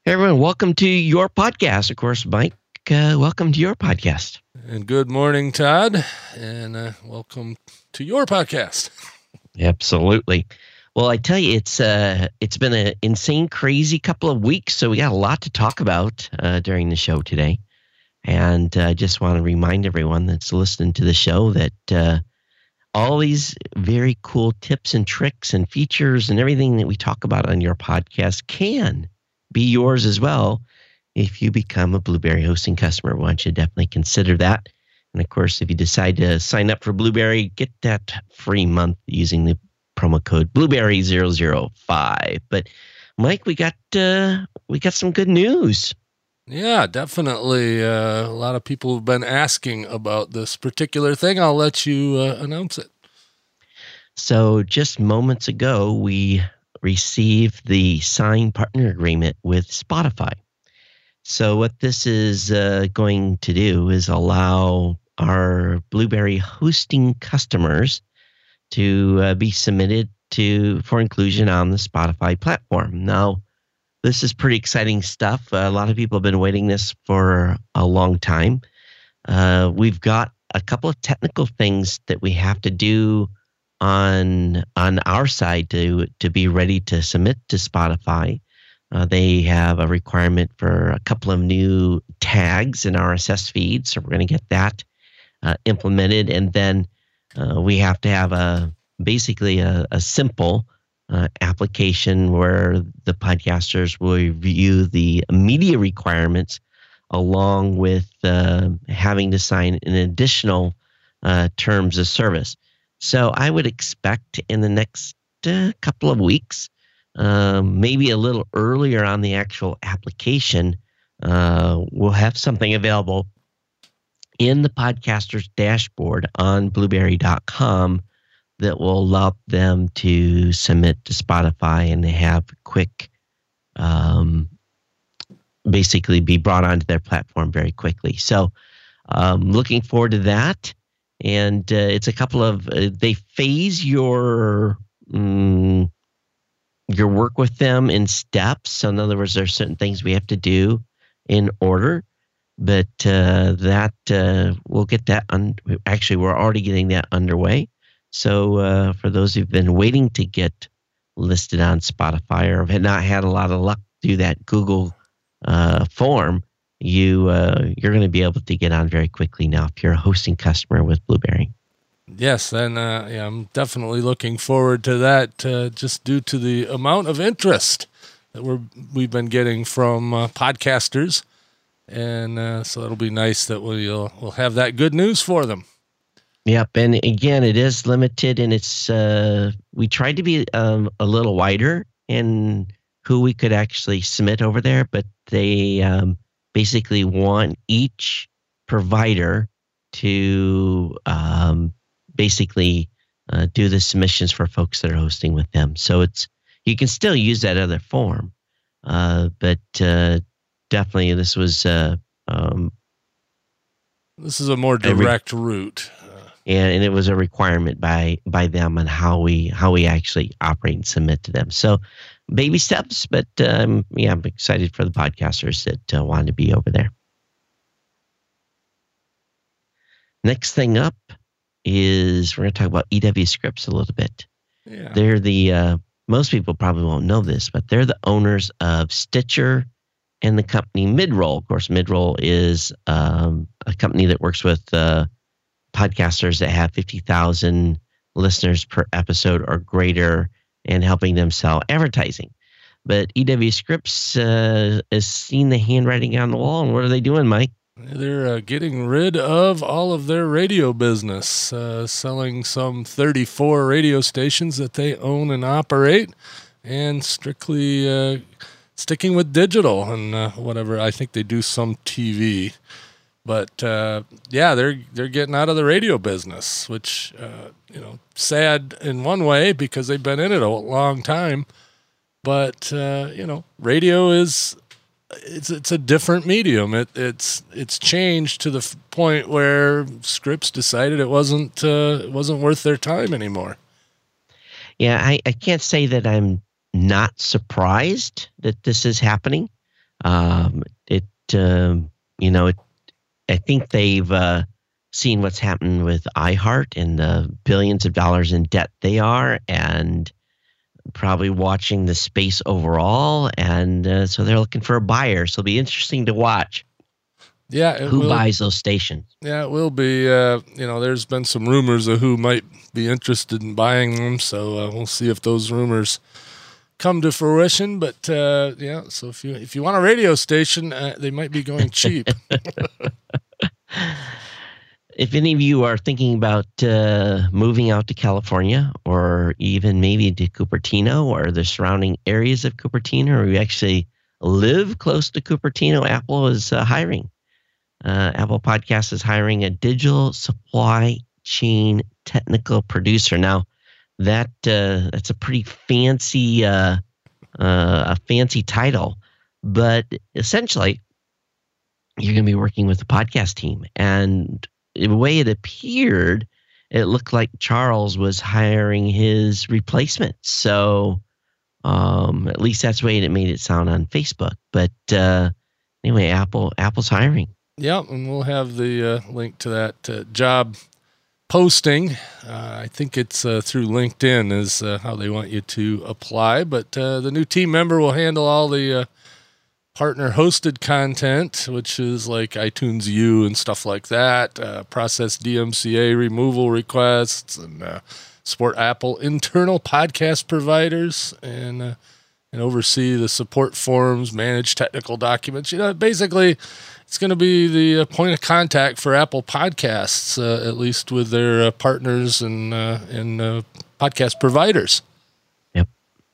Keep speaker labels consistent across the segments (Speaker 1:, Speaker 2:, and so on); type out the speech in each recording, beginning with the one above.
Speaker 1: Hey everyone, welcome to your podcast. Of course, Mike, welcome to your podcast.
Speaker 2: And good morning, Todd, and welcome to your podcast.
Speaker 1: Absolutely. Well, I tell you, it's been an insane, crazy couple of weeks, so we got a lot to talk about during the show today. And I just want to remind everyone that's listening to the show that all these very cool tips and tricks and features and everything that we talk about on your podcast can be yours as well if you become a Blueberry hosting customer. Why don't you definitely consider that? And of course, if you decide to sign up for Blueberry, get that free month using the promo code Blueberry005. But Mike, we got some good news.
Speaker 2: Yeah, definitely. A lot of people have been asking about this particular thing. I'll let you announce it.
Speaker 1: So just moments ago, we received the signed partner agreement with Spotify. So what this is going to do is allow our Blueberry hosting customers to be submitted for inclusion on the Spotify platform. Now, this is pretty exciting stuff. A lot of people have been waiting this for a long time. We've got a couple of technical things that we have to do on our side to be ready to submit to Spotify. They have a requirement for a couple of new tags in RSS feeds, so we're going to get that implemented, and then we have to have basically a simple application where the podcasters will review the media requirements along with having to sign an additional terms of service. So I would expect in the next couple of weeks, maybe a little earlier on the actual application, we'll have something available in the podcaster's dashboard on blueberry.com that will allow them to submit to Spotify and have quick, basically be brought onto their platform very quickly. So looking forward to that. And it's a couple of, they phase your work with them in steps. So in other words, there are certain things we have to do in order, but we'll get that. Actually, we're already getting that underway. So for those who've been waiting to get listed on Spotify or have not had a lot of luck do that Google form, you're going to be able to get on very quickly now if you're a hosting customer with Blueberry.
Speaker 2: Yes, and I'm definitely looking forward to that, just due to the amount of interest that we've been getting from podcasters, and so it'll be nice that we'll have that good news for them.
Speaker 1: Yep, and again, it is limited, and it's we tried to be a little wider in who we could actually submit over there, but they basically want each provider to basically do the submissions for folks that are hosting with them. So you can still use that other form, but definitely this was
Speaker 2: this is a more direct route,
Speaker 1: and it was a requirement by them on how we actually operate and submit to them. So baby steps, but I'm excited for the podcasters that wanted to be over there. Next thing up is we're going to talk about EW Scripts a little bit.
Speaker 2: Yeah.
Speaker 1: They're the most people probably won't know this, but they're the owners of Stitcher and the company Midroll. Of course, Midroll is a company that works with podcasters that have 50,000 listeners per episode or greater, and helping them sell advertising. But EW Scripts has seen the handwriting on the wall, and what are they doing, Mike?
Speaker 2: They're getting rid of all of their radio business, selling some 34 radio stations that they own and operate, and strictly sticking with digital and whatever. I think they do some TV. But they're getting out of the radio business, which sad in one way because they've been in it a long time. But radio is it's a different medium. It's changed to the point where Scripps decided it wasn't worth their time anymore.
Speaker 1: Yeah, I can't say that I'm not surprised that this is happening. It you know, I think they've seen what's happened with iHeart and the billions of dollars in debt they are, and probably watching the space overall, and so they're looking for a buyer. So it'll be interesting to watch.
Speaker 2: Yeah,
Speaker 1: who buys those stations.
Speaker 2: Yeah, it will be. There's been some rumors of who might be interested in buying them, so we'll see if those rumors come to fruition. But so if you want a radio station, they might be going cheap.
Speaker 1: If any of you are thinking about moving out to California, or even maybe to Cupertino or the surrounding areas of Cupertino, or you actually live close to Cupertino, Apple is hiring. Apple Podcasts is hiring a digital supply chain technical producer. Now, that's a pretty fancy title, but essentially, you're going to be working with the podcast team. And the way it appeared, it looked like Charles was hiring his replacement. So, at least that's the way it made it sound on Facebook. But anyway, Apple's hiring.
Speaker 2: Yep, and we'll have the link to that job posting. I think it's through LinkedIn is how they want you to apply. But the new team member will handle all the partner-hosted content, which is like iTunes U and stuff like that, process DMCA removal requests, and support Apple internal podcast providers, and oversee the support forums, manage technical documents. Basically, it's going to be the point of contact for Apple Podcasts, at least with their partners and podcast providers.
Speaker 1: Yep.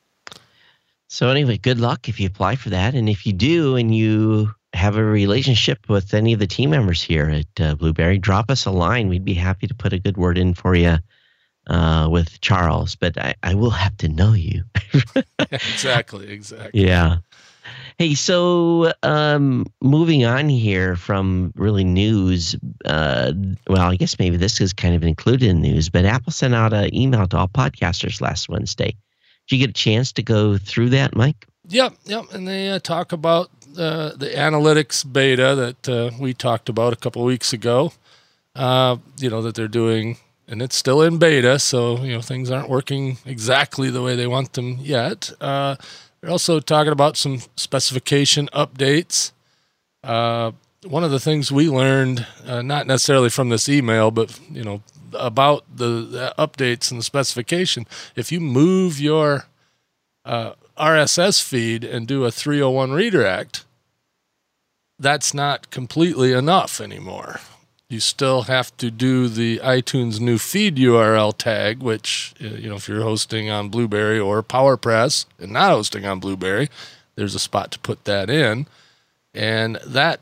Speaker 1: So anyway, good luck if you apply for that. And if you do and you have a relationship with any of the team members here at Blueberry, drop us a line. We'd be happy to put a good word in for you with Charles. But I will have to know you.
Speaker 2: Exactly.
Speaker 1: Yeah. Hey, so moving on here from really news, I guess maybe this is kind of included in news, but Apple sent out an email to all podcasters last Wednesday. Did you get a chance to go through that, Mike?
Speaker 2: Yep. And they talk about the analytics beta that we talked about a couple of weeks ago, that they're doing, and it's still in beta, so, things aren't working exactly the way they want them yet. They're also talking about some specification updates. One of the things we learned, not necessarily from this email, but about the updates and the specification, if you move your RSS feed and do a 301 redirect, that's not completely enough anymore. You still have to do the iTunes new feed URL tag, which, if you're hosting on Blueberry or PowerPress and not hosting on Blueberry, there's a spot to put that in. And that,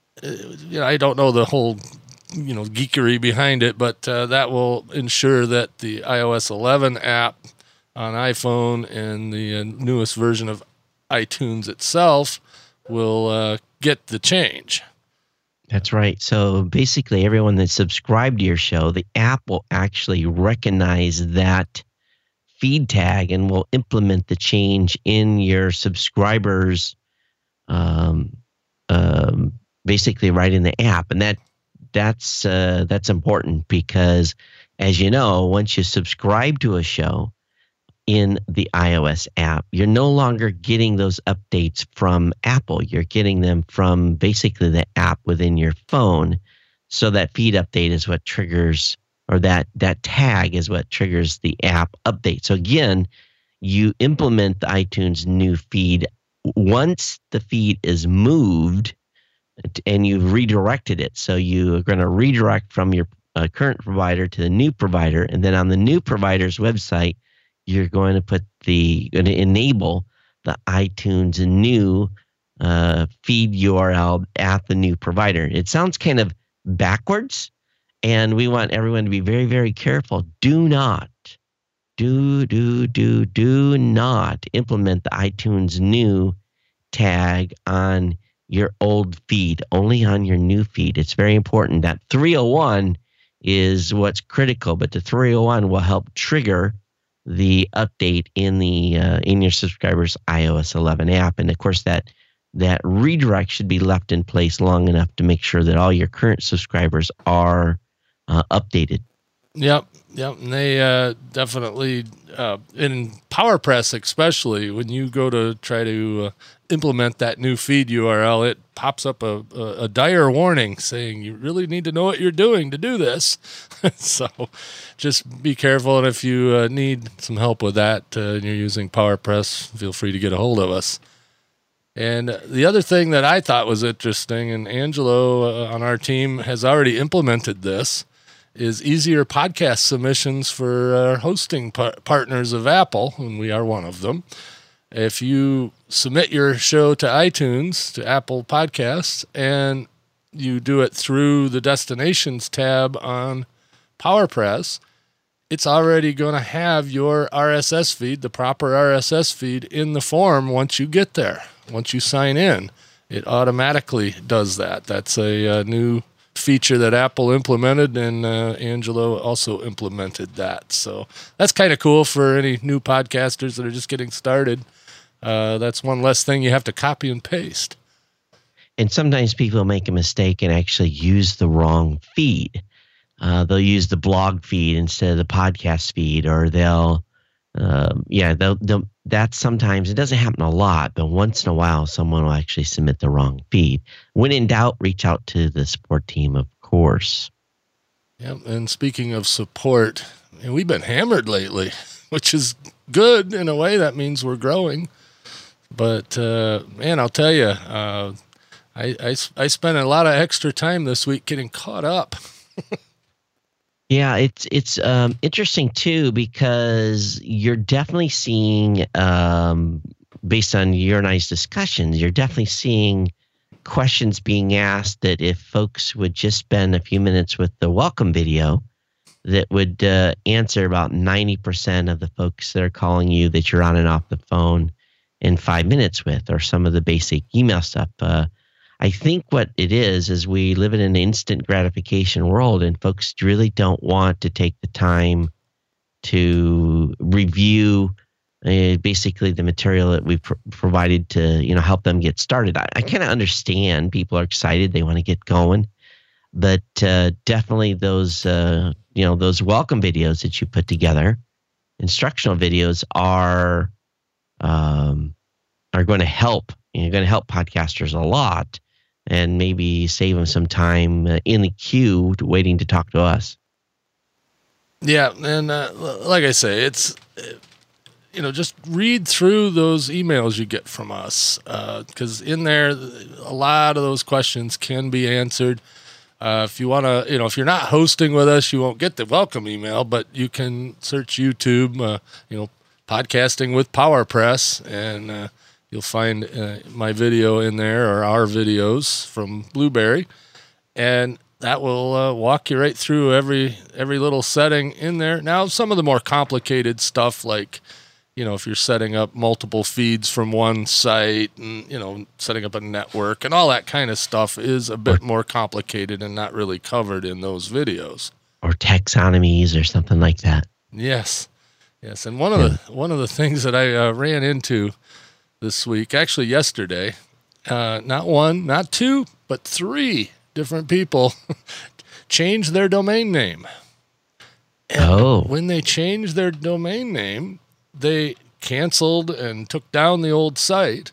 Speaker 2: I don't know the whole, geekery behind it, but that will ensure that the iOS 11 app on iPhone and the newest version of iTunes itself will get the change.
Speaker 1: That's right. So basically, everyone that's subscribed to your show, the app will actually recognize that feed tag and will implement the change in your subscribers, basically right in the app. And that's important because, as you know, once you subscribe to a show in the iOS app, you're no longer getting those updates from Apple. You're getting them from basically the app within your phone. So that feed update is what triggers, or that tag is what triggers the app update. So again, you implement the iTunes new feed once the feed is moved and you've redirected it. So you are going to redirect from your current provider to the new provider. And then on the new provider's website, you're going to enable the iTunes new feed URL at the new provider. It sounds kind of backwards, and we want everyone to be very, very careful. Do not implement the iTunes new tag on your old feed, only on your new feed. It's very important. That 301 is what's critical, but the 301 will help trigger the update in the in your subscribers' iOS 11 app. And of course, that that redirect should be left in place long enough to make sure that all your current subscribers are updated.
Speaker 2: Yep. And they definitely, in PowerPress especially, when you go to try to implement that new feed URL, it pops up a dire warning saying you really need to know what you're doing to do this. So just be careful. And if you need some help with that and you're using PowerPress, feel free to get a hold of us. And the other thing that I thought was interesting, and Angelo on our team has already implemented this, is easier podcast submissions for hosting partners of Apple, and we are one of them. If you submit your show to iTunes, to Apple Podcasts, and you do it through the Destinations tab on PowerPress, it's already going to have your RSS feed, the proper RSS feed, in the form once you get there. Once you sign in, it automatically does that. That's a new feature that Apple implemented, and Angelo also implemented that. So that's kind of cool for any new podcasters that are just getting started. That's one less thing you have to copy and paste.
Speaker 1: And sometimes people make a mistake and actually use the wrong feed. They'll use the blog feed instead of the podcast feed, or they'll that's sometimes, it doesn't happen a lot, but once in a while, someone will actually submit the wrong feed. When in doubt, reach out to the support team, of course.
Speaker 2: Yep. And speaking of support, we've been hammered lately, which is good in a way. That means we're growing. But man, I'll tell you, I spent a lot of extra time this week getting caught up.
Speaker 1: Yeah, it's interesting too, because you're definitely seeing, based on your and I's discussions, you're definitely seeing questions being asked that if folks would just spend a few minutes with the welcome video, that would answer about 90% of the folks that are calling you that you're on and off the phone in 5 minutes with, or some of the basic email stuff. I think what it is we live in an instant gratification world, and folks really don't want to take the time to review basically the material that we've provided to help them get started. I kind of understand people are excited, they want to get going, but definitely those those welcome videos that you put together, instructional videos, are going to help. Going to help podcasters a lot. And maybe save them some time in the queue waiting to talk to us.
Speaker 2: Yeah, and like I say, it's just read through those emails you get from us, because in there a lot of those questions can be answered. If you want to, if you're not hosting with us, you won't get the welcome email, but you can search YouTube, podcasting with PowerPress, and you'll find my video in there, or our videos from Blueberry, and that will walk you right through every little setting in there. Now, some of the more complicated stuff, like if you're setting up multiple feeds from one site, and setting up a network and all that kind of stuff, is a bit more complicated and not really covered in those videos. Or
Speaker 1: taxonomies or something like that.
Speaker 2: Yes, and one of the things that I ran into this week, actually yesterday, not one, not two, but 3 different people changed their domain name. And when they changed their domain name, they canceled and took down the old site,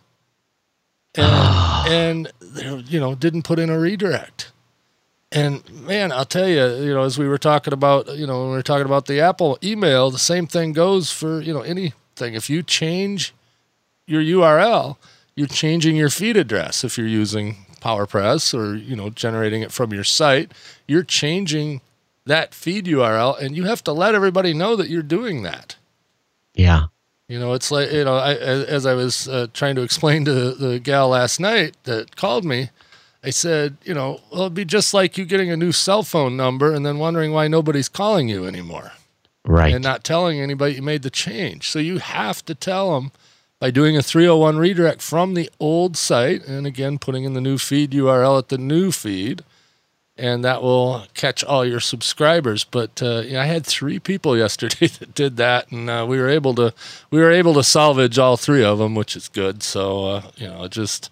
Speaker 2: and didn't put in a redirect. And man, I'll tell you, as we were talking about, when we were talking about the Apple email, the same thing goes for anything. If you change your URL, you're changing your feed address. If you're using PowerPress or generating it from your site, you're changing that feed URL, and you have to let everybody know that you're doing that.
Speaker 1: Yeah.
Speaker 2: It's like, as I was trying to explain to the gal last night that called me, I said, well, it'd be just like you getting a new cell phone number and then wondering why nobody's calling you anymore.
Speaker 1: Right.
Speaker 2: And not telling anybody you made the change. So you have to tell them by doing a 301 redirect from the old site, and again, putting in the new feed URL at the new feed, and that will catch all your subscribers. But I had 3 people yesterday that did that, and we were able to salvage all 3 of them, which is good. So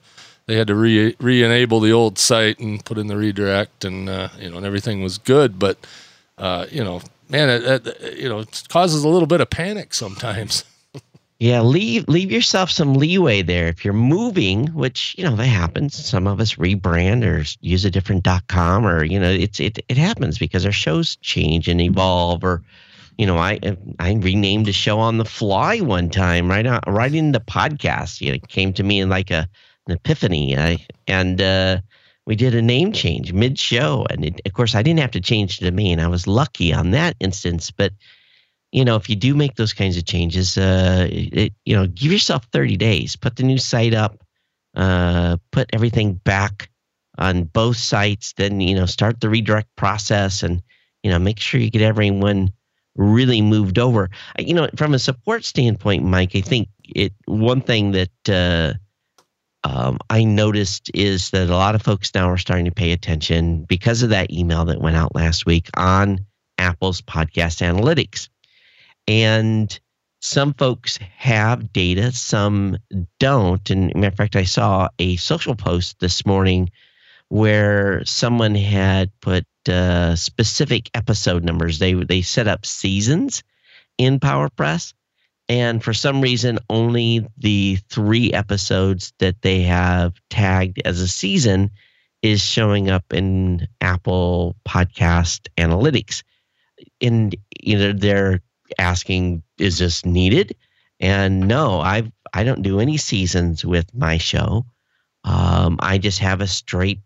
Speaker 2: they had to re-enable the old site and put in the redirect, and and everything was good. But man, it causes a little bit of panic sometimes.
Speaker 1: Yeah, leave yourself some leeway there. If you're moving, which that happens. Some of us rebrand or use a different .com, or it happens because our shows change and evolve. Or I renamed a show on the fly one time, right in the podcast. It came to me in like an epiphany, and we did a name change mid-show, and of course I didn't have to change the domain. I was lucky on that instance, but. If you do make those kinds of changes, give yourself 30 days. Put the new site up, put everything back on both sites. Then, start the redirect process and, make sure you get everyone really moved over. From a support standpoint, Mike, I think one thing that I noticed is that a lot of folks now are starting to pay attention because of that email that went out last week on Apple's podcast analytics. And some folks have data, some don't. And matter of fact, I saw a social post this morning where someone had put specific episode numbers. They set up seasons in PowerPress, and for some reason, only the 3 episodes that they have tagged as a season is showing up in Apple Podcast Analytics. And they're asking, is this needed? And no, I don't do any seasons with my show. I just have a straight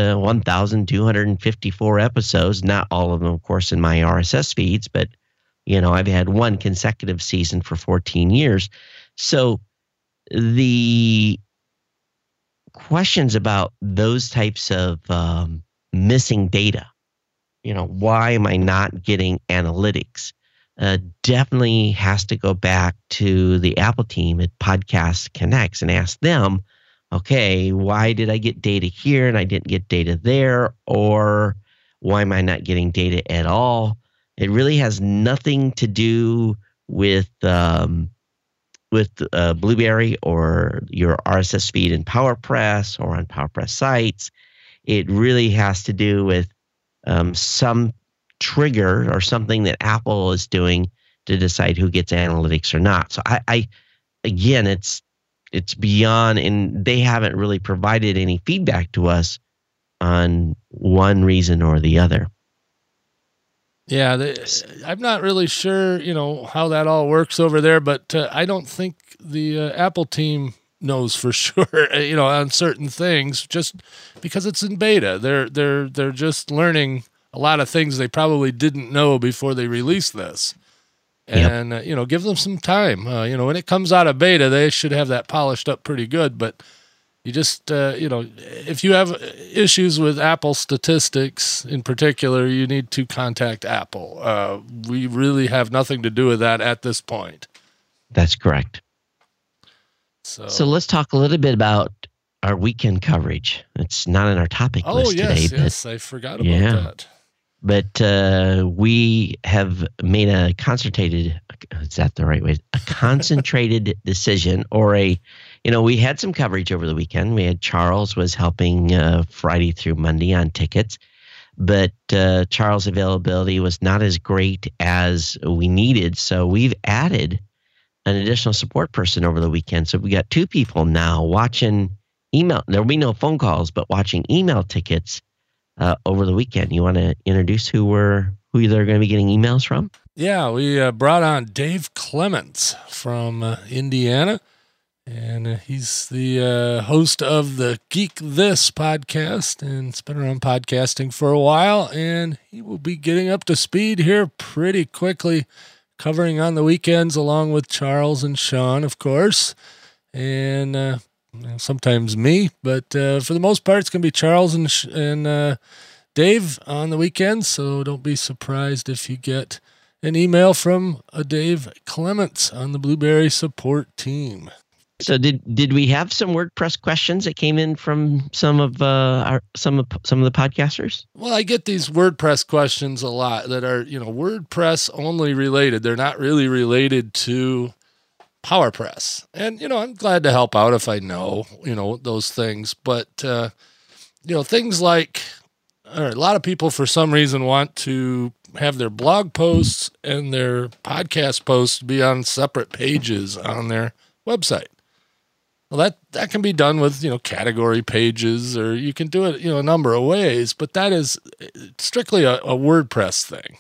Speaker 1: 1,254 episodes. Not all of them, of course, in my RSS feeds, but I've had one consecutive season for 14 years. So the questions about those types of missing data, why am I not getting analytics? Definitely has to go back to the Apple team at Podcast Connects and ask them, okay, why did I get data here and I didn't get data there? Or why am I not getting data at all? It really has nothing to do with Blueberry or your RSS feed in PowerPress or on PowerPress sites. It really has to do with some trigger or something that Apple is doing to decide who gets analytics or not. So again, it's beyond, and they haven't really provided any feedback to us on one reason or the other.
Speaker 2: Yeah, I'm not really sure, how that all works over there, but I don't think the Apple team knows for sure, on certain things, just because it's in beta. They're just learning a lot of things they probably didn't know before they released this. And, give them some time. When it comes out of beta, they should have that polished up pretty good. But you just, if you have issues with Apple statistics in particular, you need to contact Apple. We really have nothing to do with that at this point.
Speaker 1: That's correct. So let's talk a little bit about our weekend coverage. It's not in our topic list today.
Speaker 2: Yes, I forgot about that.
Speaker 1: But we have made a concentrated, is that the right way? A concentrated decision, or we had some coverage over the weekend. We had Charles was helping Friday through Monday on tickets, but Charles' availability was not as great as we needed. So we've added an additional support person over the weekend. So we got 2 people now watching email. There'll be no phone calls, but watching email tickets over the weekend. You want to introduce who they're going to be getting emails from?
Speaker 2: Yeah, we brought on Dave Clements from Indiana, and he's the host of the Geek This podcast, and has been around podcasting for a while, and he will be getting up to speed here pretty quickly, covering on the weekends along with Charles and Sean, of course, and sometimes me, but for the most part, it's going to be Charles and Dave on the weekends, so don't be surprised if you get an email from a Dave Clements on the Blueberry support team.
Speaker 1: So did we have some WordPress questions that came in from some of the podcasters?
Speaker 2: Well, I get these WordPress questions a lot that are WordPress only related. They're not really related to PowerPress. And, I'm glad to help out if I know, those things. But, things like, a lot of people for some reason want to have their blog posts and their podcast posts be on separate pages on their website. Well, that can be done with, category pages, or you can do it, a number of ways, but that is strictly a WordPress thing.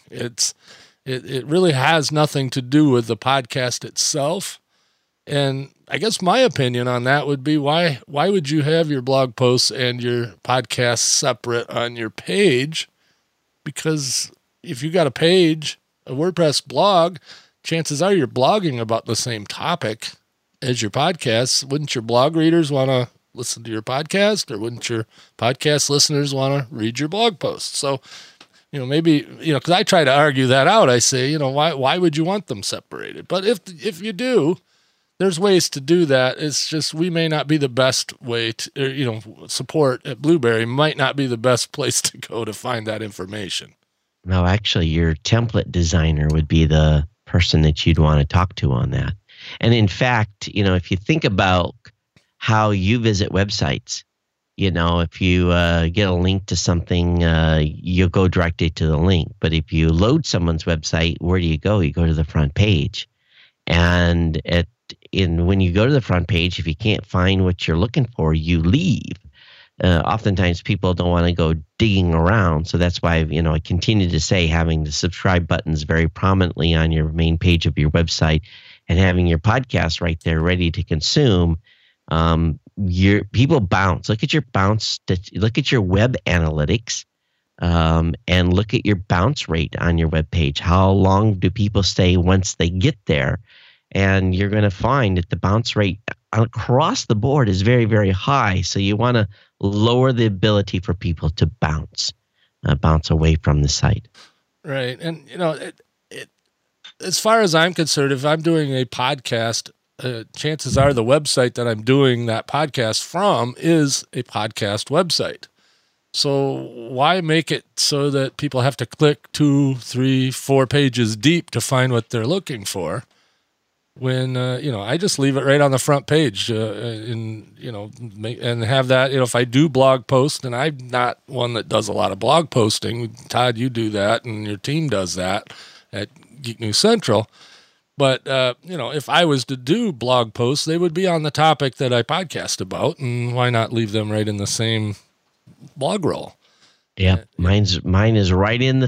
Speaker 2: It really has nothing to do with the podcast itself. And I guess my opinion on that would be, why would you have your blog posts and your podcast separate on your page? Because if you got a page, a WordPress blog, chances are you're blogging about the same topic as your podcast. Wouldn't your blog readers want to listen to your podcast, or wouldn't your podcast listeners want to read your blog posts? So, maybe, because I try to argue that out. I say, why would you want them separated? But if you do, there's ways to do that. It's just, we may not be the best way to, support at Blueberry might not be the best place to go to find that information.
Speaker 1: No, actually, your template designer would be the person that you'd want to talk to on that. And in fact, if you think about how you visit websites, if you get a link to something, you'll go directly to the link. But if you load someone's website, where do you go? You go to the front page. And when you go to the front page, if you can't find what you're looking for, you leave. Oftentimes people don't want to go digging around. So that's why, I continue to say having the subscribe buttons very prominently on your main page of your website and having your podcast right there ready to consume. Your people bounce. Look at your bounce. Look at your web analytics, and look at your bounce rate on your web page. How long do people stay once they get there? And you're going to find that the bounce rate across the board is very, very high. So you want to lower the ability for people to bounce away from the site.
Speaker 2: Right. And, as far as I'm concerned, if I'm doing a podcast, chances are the website that I'm doing that podcast from is a podcast website. So why make it so that people have to click 2, 3, 4 pages deep to find what they're looking for? When, I just leave it right on the front page, and have that, if I do blog post, and I'm not one that does a lot of blog posting. Todd, you do that, and your team does that at Geek News Central. But, if I was to do blog posts, they would be on the topic that I podcast about, and why not leave them right in the same blog roll?
Speaker 1: Yeah, mine is right in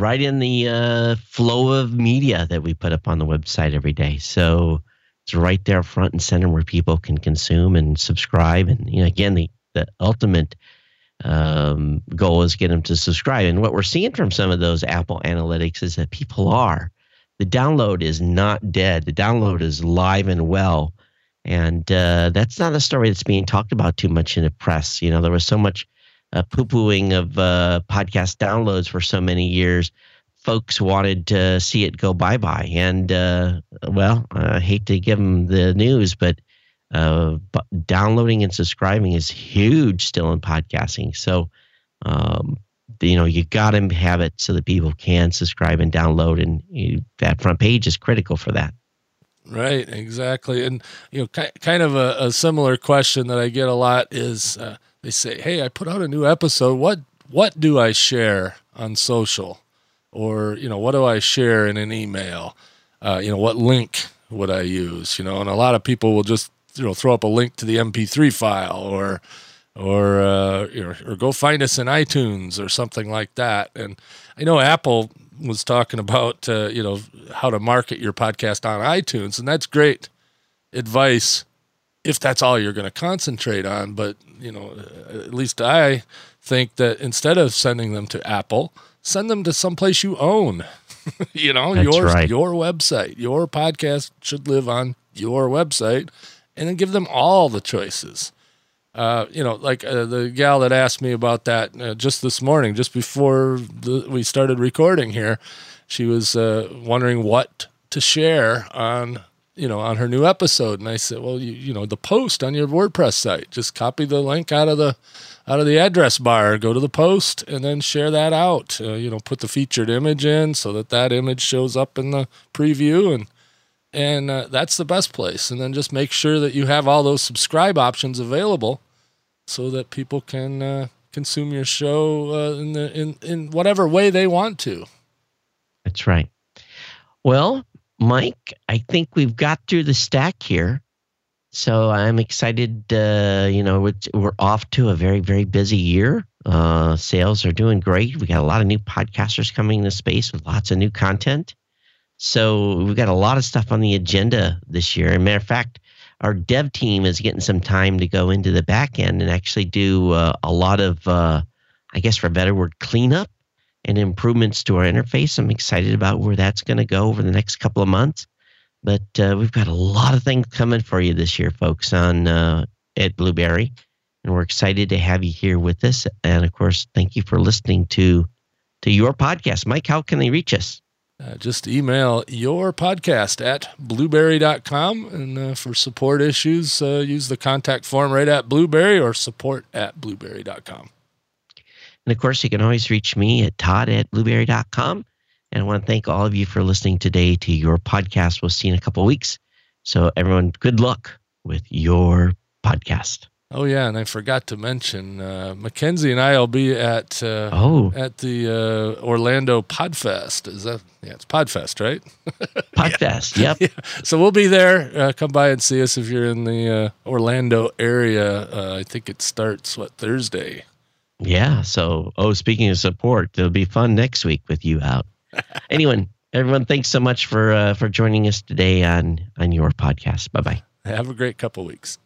Speaker 1: the flow of media that we put up on the website every day. So it's right there front and center where people can consume and subscribe. And again, the ultimate goal is get them to subscribe. And what we're seeing from some of those Apple analytics is that people are. The download is not dead. The download is live and well. And that's not a story that's being talked about too much in the press. There was so much poo-pooing of podcast downloads for so many years. Folks wanted to see it go bye-bye. And, I hate to give them the news, but downloading and subscribing is huge still in podcasting. So, you got to have it so that people can subscribe and download, and that front page is critical for that.
Speaker 2: Right, exactly. And, kind of a similar question that I get a lot is, they say, hey, I put out a new episode. What do I share on social? Or, what do I share in an email? What link would I use? And a lot of people will just, throw up a link to the MP3 file or go find us in iTunes or something like that. And I know Apple was talking about, how to market your podcast on iTunes, and that's great advice if that's all you're going to concentrate on. But, at least I think that instead of sending them to Apple, send them to someplace you own.
Speaker 1: That's right.
Speaker 2: Your website. Your podcast should live on your website, and then give them all the choices. The gal that asked me about that just this morning, just before we started recording here, she was wondering what to share on her new episode. And I said, well, the post on your WordPress site, just copy the link out of the address bar, go to the post, and then share that out. Put the featured image in so that image shows up in the preview, And that's the best place. And then just make sure that you have all those subscribe options available so that people can consume your show in whatever way they want to.
Speaker 1: That's right. Well, Mike, I think we've got through the stack here. So I'm excited. We're off to a very, very busy year. Sales are doing great. We got a lot of new podcasters coming into space with lots of new content. So we've got a lot of stuff on the agenda this year. As a matter of fact, our dev team is getting some time to go into the back end and actually do a lot of, I guess for a better word, cleanup and improvements to our interface. I'm excited about where that's going to go over the next couple of months. But we've got a lot of things coming for you this year, folks, at Blueberry. And we're excited to have you here with us. And, of course, thank you for listening to your podcast. Mike, how can they reach us?
Speaker 2: Just email your podcast at blueberry.com. And for support issues, use the contact form right at Blueberry or support@blueberry.com.
Speaker 1: And, of course, you can always reach me at todd@blueberry.com. And I want to thank all of you for listening today to your podcast. We'll see you in a couple of weeks. So, everyone, good luck with your podcast.
Speaker 2: Oh, yeah, and I forgot to mention, Mackenzie and I will be at the Orlando Podfest. It's Podfest, right?
Speaker 1: Podfest, yep.
Speaker 2: Yeah. So we'll be there. Come by and see us if you're in the Orlando area. I think it starts, Thursday?
Speaker 1: Yeah, so, speaking of support, it'll be fun next week with you out. Anyway, everyone, thanks so much for joining us today on your podcast. Bye-bye.
Speaker 2: Have a great couple weeks.